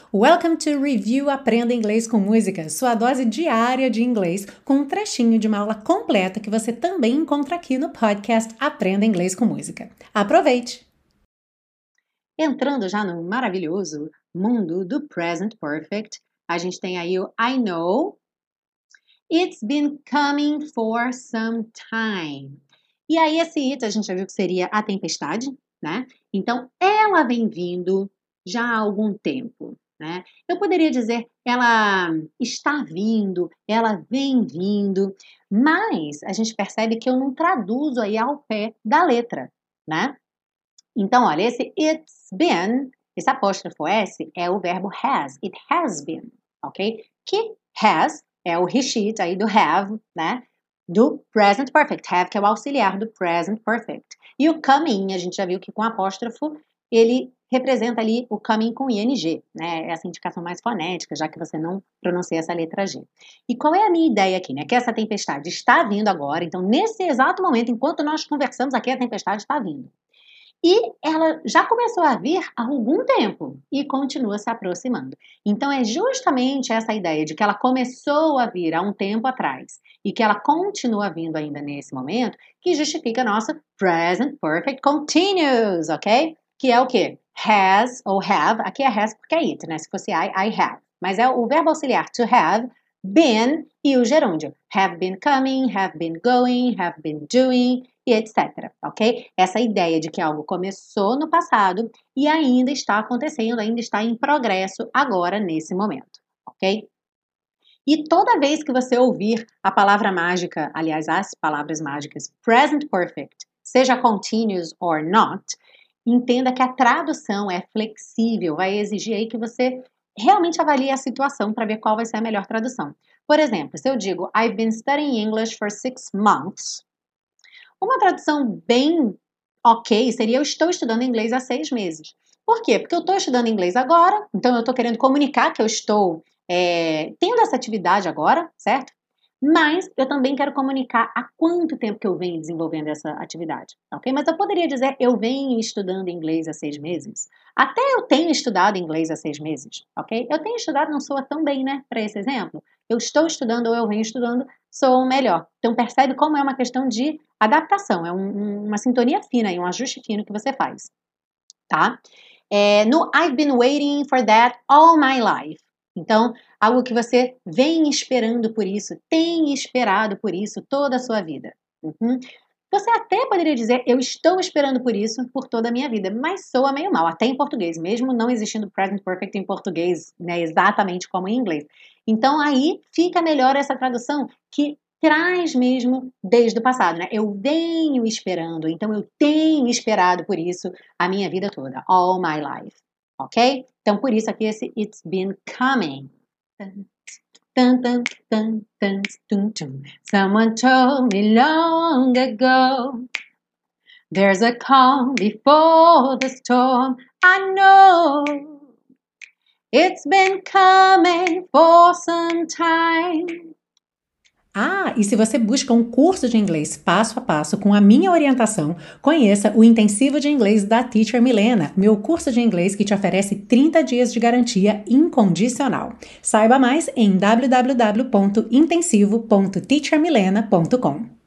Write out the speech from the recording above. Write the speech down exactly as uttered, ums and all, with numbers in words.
Welcome to Review Aprenda Inglês com Música, sua dose diária de inglês com um trechinho de uma aula completa que você também encontra aqui no podcast Aprenda Inglês com Música. Aproveite! Entrando já no maravilhoso mundo do Present Perfect, a gente tem aí o I know, it's been coming for some time. E aí esse it a gente já viu que seria a tempestade, né? Então ela vem vindo já há algum tempo. Né? Eu poderia dizer, ela está vindo, ela vem vindo, mas a gente percebe que eu não traduzo aí ao pé da letra, né? Então, olha, esse it's been, esse apóstrofo S é o verbo has, it has been, ok? Que has é o he, she aí do have, né? Do present perfect, have que é o auxiliar do present perfect. E o coming, a gente já viu que com apóstrofo, ele representa ali o coming com ing, né? Essa indicação mais fonética, já que você não pronuncia essa letra G. E qual é a minha ideia aqui, né? Que essa tempestade está vindo agora, então nesse exato momento, enquanto nós conversamos aqui, a tempestade está vindo. E ela já começou a vir há algum tempo e continua se aproximando. Então é justamente essa ideia de que ela começou a vir há um tempo atrás e que ela continua vindo ainda nesse momento que justifica a nossa present perfect continuous, ok? Que é o quê? Has ou have, aqui é has porque é it, né? Se fosse I, I have. Mas é o verbo auxiliar to have, been e o gerúndio. Have been coming, have been going, have been doing e etcétera. Ok? Essa ideia de que algo começou no passado e ainda está acontecendo, ainda está em progresso agora nesse momento. Ok? E toda vez que você ouvir a palavra mágica, aliás, as palavras mágicas present perfect, seja continuous or not, entenda que a tradução é flexível, vai exigir aí que você realmente avalie a situação para ver qual vai ser a melhor tradução. Por exemplo, se eu digo I've been studying English for six months, uma tradução bem ok seria eu estou estudando inglês há seis meses. Por quê? Porque eu estou estudando inglês agora, então eu estou querendo comunicar que eu estou é, tendo essa atividade agora, certo? Mas eu também quero comunicar há quanto tempo que eu venho desenvolvendo essa atividade, ok? Mas eu poderia dizer, eu venho estudando inglês há seis meses. Até eu tenho estudado inglês há seis meses, ok? Eu tenho estudado não soa tão bem, né? Para esse exemplo. Eu estou estudando ou eu venho estudando soam melhor. Então percebe como é uma questão de adaptação, é um, uma sintonia fina e um ajuste fino que você faz, tá? É, no I've been waiting for that all my life. Então, algo que você vem esperando por isso, tem esperado por isso toda a sua vida. Uhum. Você até poderia dizer, eu estou esperando por isso por toda a minha vida, mas soa meio mal, até em português, mesmo não existindo present perfect em português, né, exatamente como em inglês. Então, aí fica melhor essa tradução que traz mesmo desde o passado, né? Eu venho esperando, então eu tenho esperado por isso a minha vida toda, all my life. Ok? Então, por isso aqui esse it's been coming. Dun, dun, dun, dun, dun, dun. Someone told me long ago there's a calm before the storm. I know it's been coming for some time. Ah, e se você busca um curso de inglês passo a passo com a minha orientação, conheça o Intensivo de Inglês da Teacher Milena, meu curso de inglês que te oferece trinta dias de garantia incondicional. Saiba mais em w w w ponto intensivo ponto teacher milena ponto com.